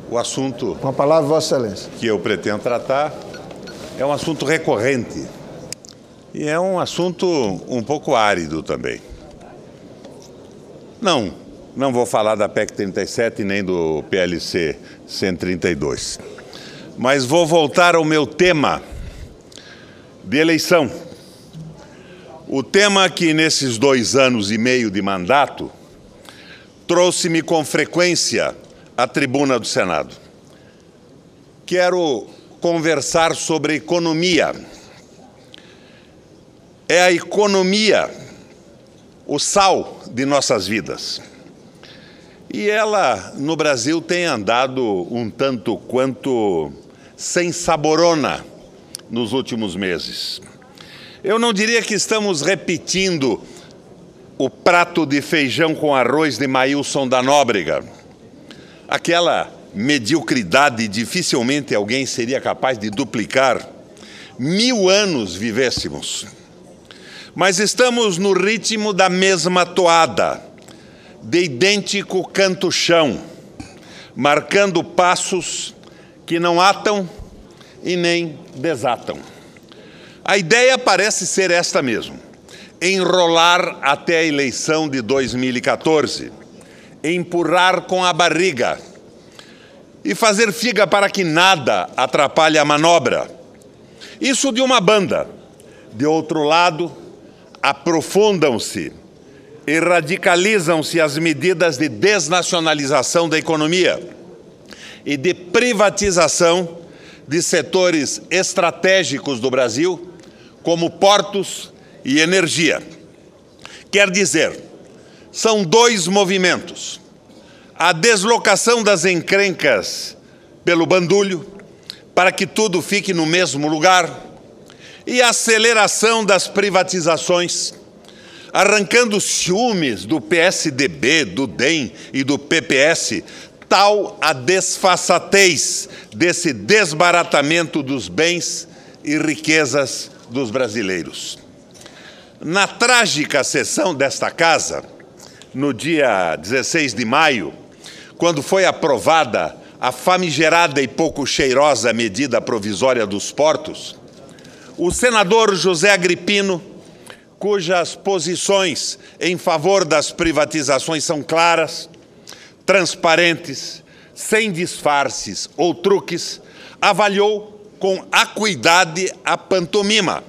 O assunto Com a palavra, Vossa Excelência. que eu pretendo tratar é um assunto recorrente e é um assunto um pouco árido também. Não vou falar da PEC 37 nem do PLC 132, mas vou voltar ao meu tema de eleição. O tema que nesses 2 anos e meio de mandato trouxe-me com frequência à tribuna do Senado. Quero conversar sobre economia. É a economia o sal de nossas vidas. E ela, no Brasil, tem andado um tanto quanto sem saborona nos últimos meses. Eu não diria que estamos repetindo o prato de feijão com arroz de Maílson da Nóbrega. Aquela mediocridade dificilmente alguém seria capaz de duplicar. 1000 anos vivêssemos. Mas estamos no ritmo da mesma toada, de idêntico canto-chão, marcando passos que não atam e nem desatam. A ideia parece ser esta mesmo: enrolar até a eleição de 2014, empurrar com a barriga e fazer figa para que nada atrapalhe a manobra. Isso de uma banda. De outro lado, aprofundam-se e radicalizam-se as medidas de desnacionalização da economia e de privatização de setores estratégicos do Brasil, como portos e energia. Quer dizer, são 2 movimentos: a deslocação das encrencas pelo bandulho, para que tudo fique no mesmo lugar, e a aceleração das privatizações, arrancando ciúmes do PSDB, do DEM e do PPS, tal a desfaçatez desse desbaratamento dos bens e riquezas dos brasileiros. Na trágica sessão desta Casa, no dia 16 de maio, quando foi aprovada a famigerada e pouco cheirosa medida provisória dos portos, o senador José Agripino, cujas posições em favor das privatizações são claras, transparentes, sem disfarces ou truques, avaliou com acuidade a pantomima.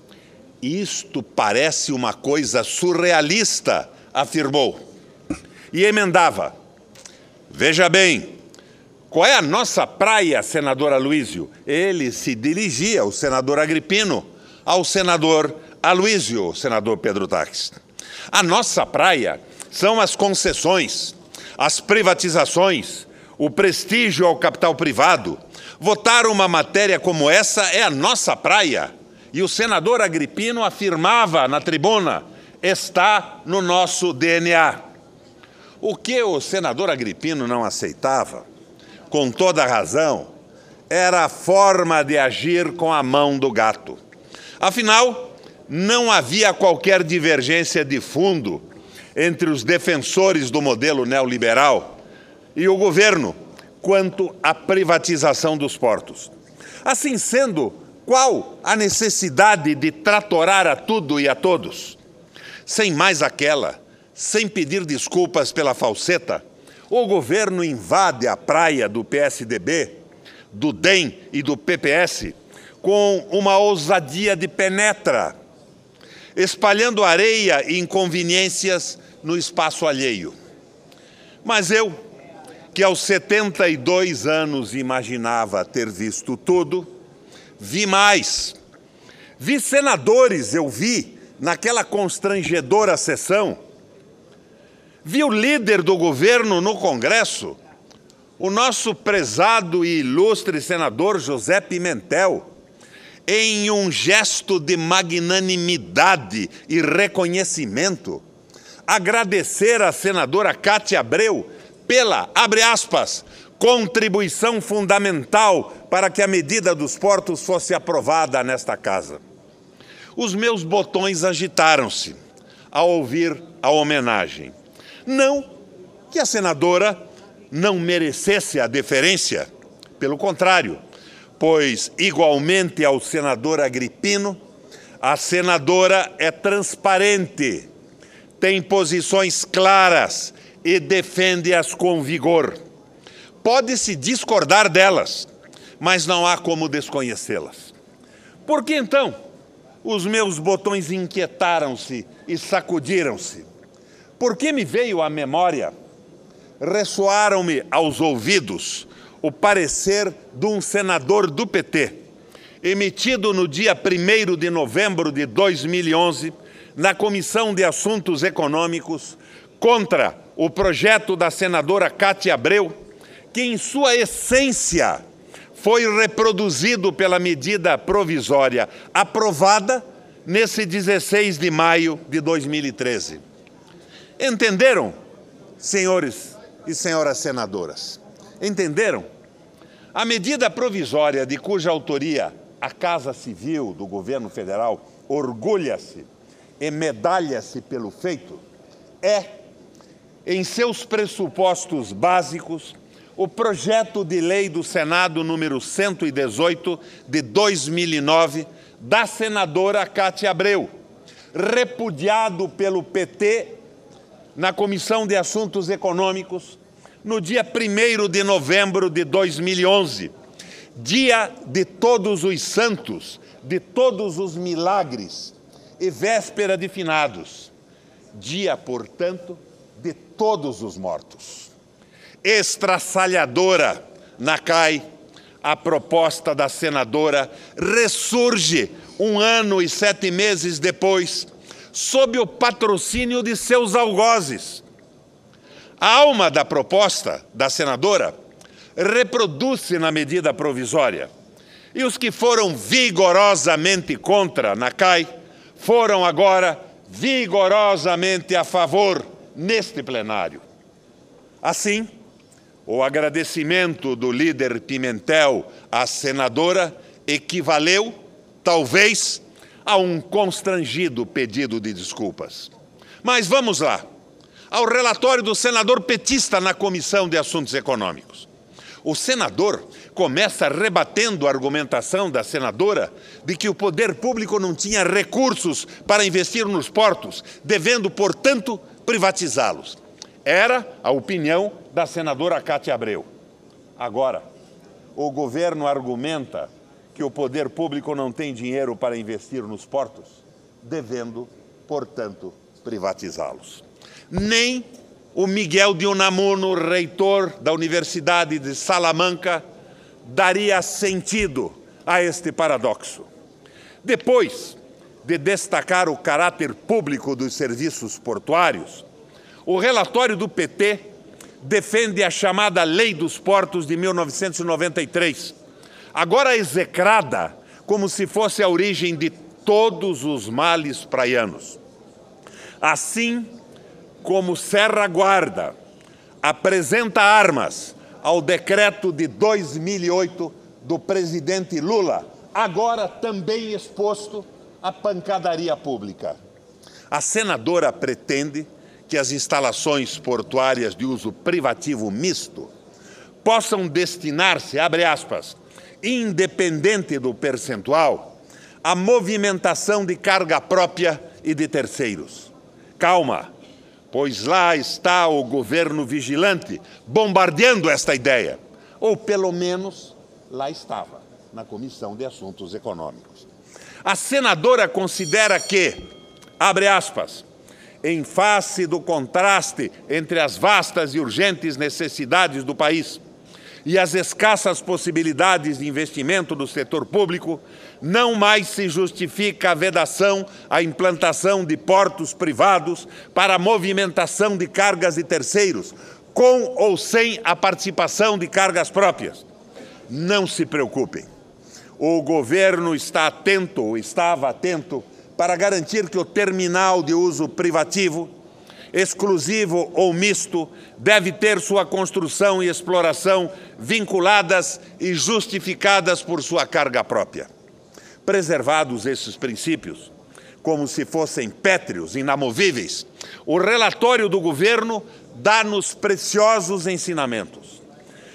Isto parece uma coisa surrealista, afirmou. E emendava: veja bem, qual é a nossa praia, senador Aloísio? Ele se dirigia, o senador Agripino, ao senador Aloísio, senador Pedro Taques. A nossa praia são as concessões, as privatizações, o prestígio ao capital privado. Votar uma matéria como essa é a nossa praia. E o senador Agripino afirmava na tribuna: está no nosso DNA. O que o senador Agripino não aceitava, com toda razão, era a forma de agir com a mão do gato. Afinal, não havia qualquer divergência de fundo entre os defensores do modelo neoliberal e o governo quanto à privatização dos portos. Assim sendo, qual a necessidade de tratorar a tudo e a todos? Sem mais aquela, sem pedir desculpas pela falseta, o governo invade a praia do PSDB, do DEM e do PPS com uma ousadia de penetra, espalhando areia e inconveniências no espaço alheio. Mas eu, que aos 72 anos imaginava ter visto tudo, vi mais. Vi senadores, naquela constrangedora sessão. Vi o líder do governo no Congresso, o nosso prezado e ilustre senador José Pimentel, em um gesto de magnanimidade e reconhecimento, agradecer à senadora Cátia Abreu pela, abre aspas, contribuição fundamental para que a medida dos portos fosse aprovada nesta Casa. Os meus botões agitaram-se ao ouvir a homenagem. Não que a senadora não merecesse a deferência, pelo contrário, pois, igualmente ao senador Agrippino, a senadora é transparente, tem posições claras e defende-as com vigor. Pode-se discordar delas, mas não há como desconhecê-las. Por que, então, os meus botões inquietaram-se e sacudiram-se? Por que me veio à memória, ressoaram-me aos ouvidos, o parecer de um senador do PT, emitido no dia 1º de novembro de 2011, na Comissão de Assuntos Econômicos, contra o projeto da senadora Cátia Abreu, que, em sua essência, foi reproduzido pela medida provisória aprovada nesse 16 de maio de 2013. Entenderam, senhores e senhoras senadoras? Entenderam? A medida provisória de cuja autoria a Casa Civil do Governo Federal orgulha-se e medalha-se pelo feito é, em seus pressupostos básicos, o projeto de lei do Senado número 118 de 2009 da senadora Cátia Abreu, repudiado pelo PT na Comissão de Assuntos Econômicos no dia 1º de novembro de 2011, dia de todos os santos, de todos os milagres e véspera de finados, dia, portanto, de todos os mortos. Estraçalhadora na CAI, a proposta da senadora ressurge 1 ano e 7 meses depois, sob o patrocínio de seus algozes. A alma da proposta da senadora reproduz-se na medida provisória, e os que foram vigorosamente contra na CAI foram agora vigorosamente a favor neste plenário. Assim, o agradecimento do líder Pimentel à senadora equivaleu, talvez, a um constrangido pedido de desculpas. Mas vamos lá, ao relatório do senador petista na Comissão de Assuntos Econômicos. O senador começa rebatendo a argumentação da senadora de que o poder público não tinha recursos para investir nos portos, devendo, portanto, privatizá-los. Era a opinião da senadora Cátia Abreu. Agora, o governo argumenta que o poder público não tem dinheiro para investir nos portos, devendo, portanto, privatizá-los. Nem o Miguel de Unamuno, reitor da Universidade de Salamanca, daria sentido a este paradoxo. Depois de destacar o caráter público dos serviços portuários, o relatório do PT defende a chamada Lei dos Portos de 1993, agora execrada como se fosse a origem de todos os males praianos. Assim como Serra Guarda apresenta armas ao decreto de 2008 do presidente Lula, agora também exposto à pancadaria pública. A senadora pretende que as instalações portuárias de uso privativo misto possam destinar-se, abre aspas, independente do percentual, à movimentação de carga própria e de terceiros. Calma, pois lá está o governo vigilante bombardeando esta ideia, ou pelo menos lá estava, na Comissão de Assuntos Econômicos. A senadora considera que, abre aspas, em face do contraste entre as vastas e urgentes necessidades do país e as escassas possibilidades de investimento do setor público, não mais se justifica a vedação à implantação de portos privados para a movimentação de cargas de terceiros, com ou sem a participação de cargas próprias. Não se preocupem. O governo está atento, ou estava atento, para garantir que o terminal de uso privativo, exclusivo ou misto, deve ter sua construção e exploração vinculadas e justificadas por sua carga própria. Preservados esses princípios, como se fossem pétreos, inamovíveis, o relatório do governo dá-nos preciosos ensinamentos.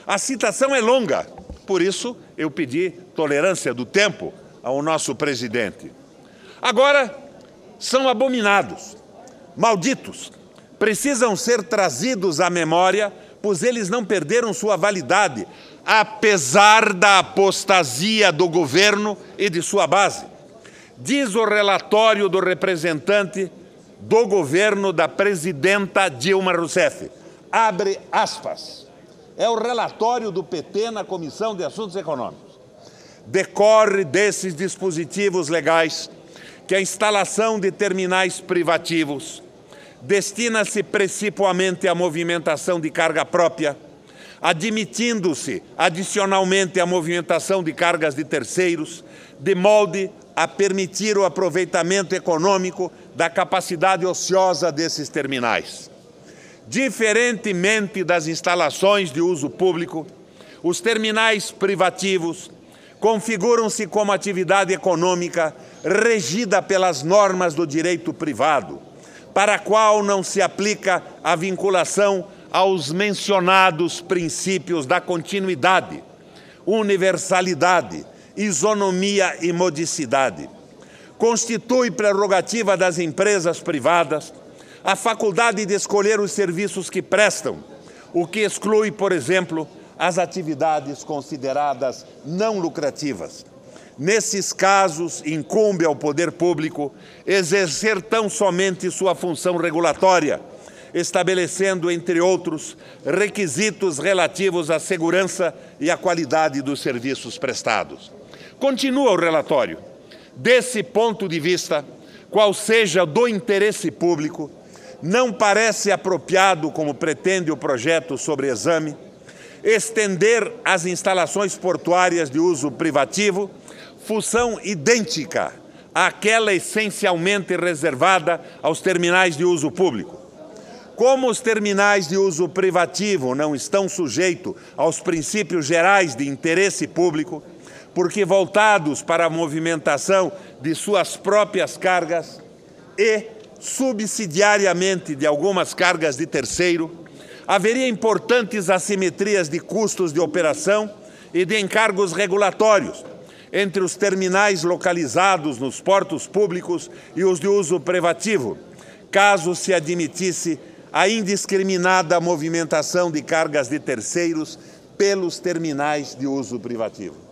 A citação é longa, por isso eu pedi tolerância do tempo ao nosso presidente. Agora, são abominados, malditos, precisam ser trazidos à memória, pois eles não perderam sua validade, apesar da apostasia do governo e de sua base. Diz o relatório do representante do governo da presidenta Dilma Rousseff, abre aspas, é o relatório do PT na Comissão de Assuntos Econômicos. Decorre desses dispositivos legais que a instalação de terminais privativos destina-se principalmente à movimentação de carga própria, admitindo-se adicionalmente a movimentação de cargas de terceiros, de molde a permitir o aproveitamento econômico da capacidade ociosa desses terminais. Diferentemente das instalações de uso público, os terminais privativos configuram-se como atividade econômica regida pelas normas do direito privado, para a qual não se aplica a vinculação aos mencionados princípios da continuidade, universalidade, isonomia e modicidade. Constitui prerrogativa das empresas privadas a faculdade de escolher os serviços que prestam, o que exclui, por exemplo, as atividades consideradas não lucrativas. Nesses casos, incumbe ao poder público exercer tão somente sua função regulatória, estabelecendo, entre outros, requisitos relativos à segurança e à qualidade dos serviços prestados. Continua o relatório. Desse ponto de vista, qual seja do interesse público, não parece apropriado, como pretende o projeto sobre exame, estender às instalações portuárias de uso privativo função idêntica àquela essencialmente reservada aos terminais de uso público. Como os terminais de uso privativo não estão sujeitos aos princípios gerais de interesse público, porque voltados para a movimentação de suas próprias cargas e, subsidiariamente, de algumas cargas de terceiro, haveria importantes assimetrias de custos de operação e de encargos regulatórios entre os terminais localizados nos portos públicos e os de uso privativo, caso se admitisse a indiscriminada movimentação de cargas de terceiros pelos terminais de uso privativo.